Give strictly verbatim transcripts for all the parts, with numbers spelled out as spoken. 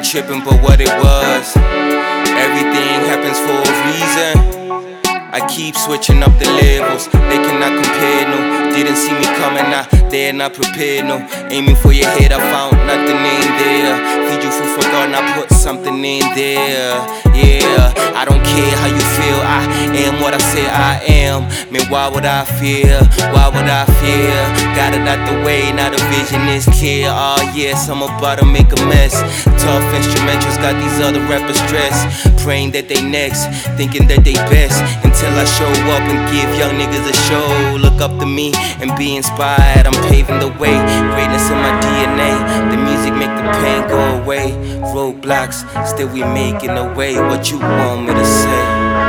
ain't tripping, but what it was. Everything happens for a reason. I keep switching up the levels. They cannot compare, no. Didn't see me coming, nah, they're not prepared, no. Aiming for your head, I found nothing in there. Feed you food for thought, and I put something in there. Yeah, I don't care how you feel, I am what I say I am. Man, why would I fear? Why would I fear? Got it out the way, now the vision is clear. Oh yes, I'm about to make a mess. Tough instrumentals got these other rappers stressed, praying that they next, thinking that they best. Until I show up and give young niggas a show. Look up to me and be inspired, I'm paving the way. Greatness in my D N A, the music make the pain go away. Roadblocks, still we making a way. What you want me to say?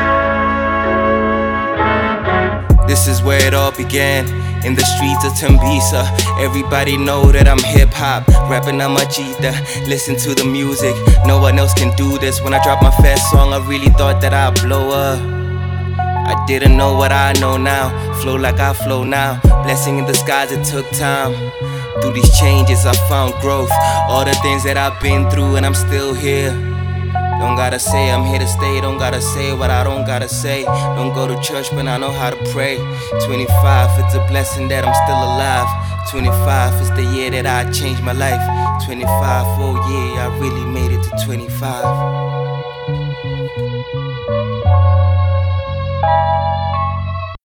This is where it all began, in the streets of Tembisa. Everybody know that I'm hip-hop, rapping on my Gita. Listen to the music, no one else can do this. When I dropped my first song, I really thought that I'd blow up. I didn't know what I know now, flow like I flow now. Blessing in disguise, it took time. Through these changes I found growth, all the things that I've been through, and I'm still here. Don't gotta say I'm here to stay, don't gotta say what I don't gotta say. Don't go to church, but I know how to pray. Twenty-five, it's a blessing that I'm still alive. Twenty-five is the year that I changed my life. Twenty-five, oh yeah, I really made it to twenty-five.